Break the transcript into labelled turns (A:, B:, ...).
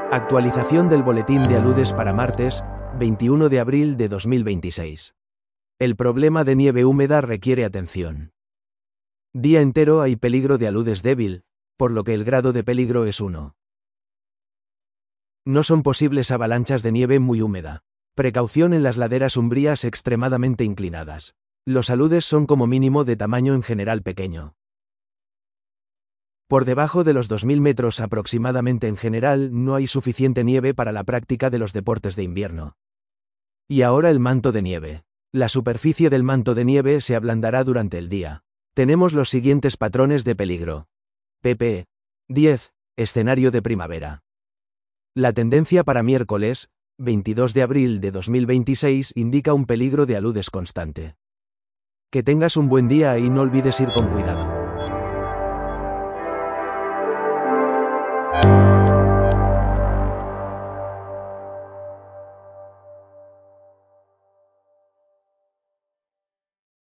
A: Actualización del boletín de aludes para martes, 21 de abril de 2026. El problema de nieve húmeda requiere atención. Día entero hay peligro de aludes débil, por lo que el grado de peligro es 1. No son posibles avalanchas de nieve muy húmeda. Precaución en las laderas umbrías extremadamente inclinadas. Los aludes son como mínimo de tamaño en general pequeño. Por debajo de los 2000 metros aproximadamente en general no hay suficiente nieve para la práctica de los deportes de invierno. Y ahora el manto de nieve. La superficie del manto de nieve se ablandará durante el día. Tenemos los siguientes patrones de peligro. pp. 10. Escenario de primavera. La tendencia para miércoles, 22 de abril de 2026 indica un peligro de aludes constante. Que tengas un buen día y no olvides ir con cuidado.